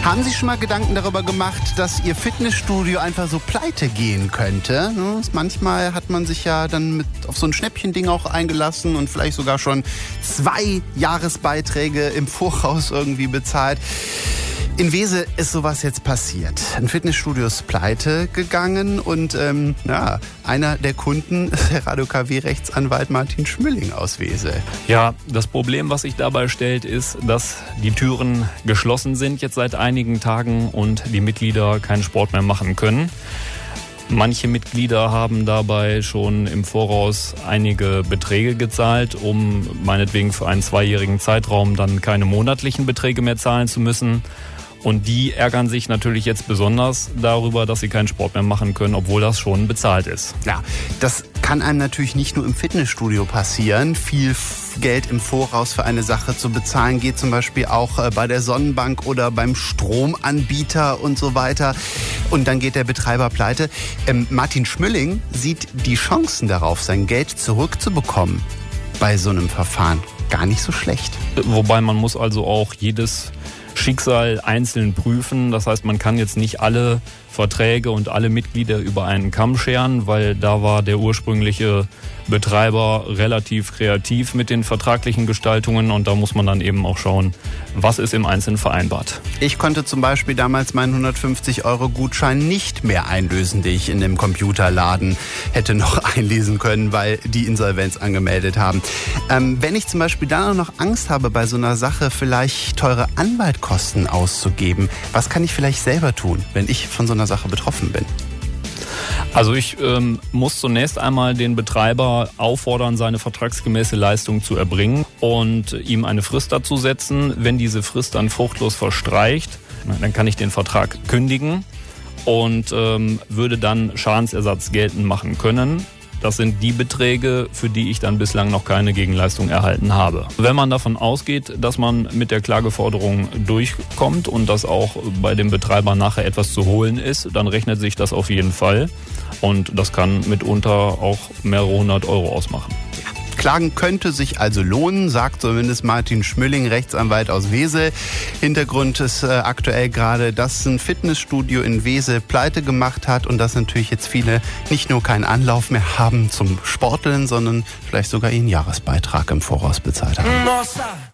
Haben Sie schon mal Gedanken darüber gemacht, dass Ihr Fitnessstudio einfach so pleite gehen könnte? Manchmal hat man sich ja dann auf so ein Schnäppchending auch eingelassen und vielleicht sogar schon 2 Jahresbeiträge im Voraus irgendwie bezahlt. In Wesel ist sowas jetzt passiert. Ein Fitnessstudio ist pleite gegangen und einer der Kunden ist der Radio KW-Rechtsanwalt Martin Schmülling aus Wesel. Ja, das Problem, was sich dabei stellt, ist, dass die Türen geschlossen sind jetzt seit einigen Tagen und die Mitglieder keinen Sport mehr machen können. Manche Mitglieder haben dabei schon im Voraus einige Beträge gezahlt, um meinetwegen für einen 2-jährigen Zeitraum dann keine monatlichen Beträge mehr zahlen zu müssen. Und die ärgern sich natürlich jetzt besonders darüber, dass sie keinen Sport mehr machen können, obwohl das schon bezahlt ist. Ja, das kann einem natürlich nicht nur im Fitnessstudio passieren. Viel Geld im Voraus für eine Sache zu bezahlen geht zum Beispiel auch bei der Sonnenbank oder beim Stromanbieter und so weiter. Und dann geht der Betreiber pleite. Martin Schmülling sieht die Chancen darauf, sein Geld zurückzubekommen bei so einem Verfahren gar nicht so schlecht. Wobei man muss also auch jedes Schicksal einzeln prüfen. Das heißt, man kann jetzt nicht alle Verträge und alle Mitglieder über einen Kamm scheren, weil da war der ursprüngliche Betreiber relativ kreativ mit den vertraglichen Gestaltungen und da muss man dann eben auch schauen, was ist im Einzelnen vereinbart. Ich konnte zum Beispiel damals meinen 150-Euro-Gutschein nicht mehr einlösen, den ich in dem Computerladen hätte noch einlesen können, weil die Insolvenz angemeldet haben. Wenn ich zum Beispiel dann auch noch Angst habe, bei so einer Sache vielleicht teure Anwaltskosten auszugeben, was kann ich vielleicht selber tun, wenn ich von so einer Sache betroffen bin? Also ich muss zunächst einmal den Betreiber auffordern, seine vertragsgemäße Leistung zu erbringen und ihm eine Frist dazu setzen. Wenn diese Frist dann fruchtlos verstreicht, dann kann ich den Vertrag kündigen und würde dann Schadensersatz geltend machen können. Das sind die Beträge, für die ich dann bislang noch keine Gegenleistung erhalten habe. Wenn man davon ausgeht, dass man mit der Klageforderung durchkommt und dass auch bei dem Betreiber nachher etwas zu holen ist, dann rechnet sich das auf jeden Fall. Und das kann mitunter auch mehrere 100 Euro ausmachen. Klagen könnte sich also lohnen, sagt zumindest Martin Schmülling, Rechtsanwalt aus Wesel. Hintergrund ist aktuell gerade, dass ein Fitnessstudio in Wesel pleite gemacht hat und dass natürlich jetzt viele nicht nur keinen Anlauf mehr haben zum Sporteln, sondern vielleicht sogar ihren Jahresbeitrag im Voraus bezahlt haben.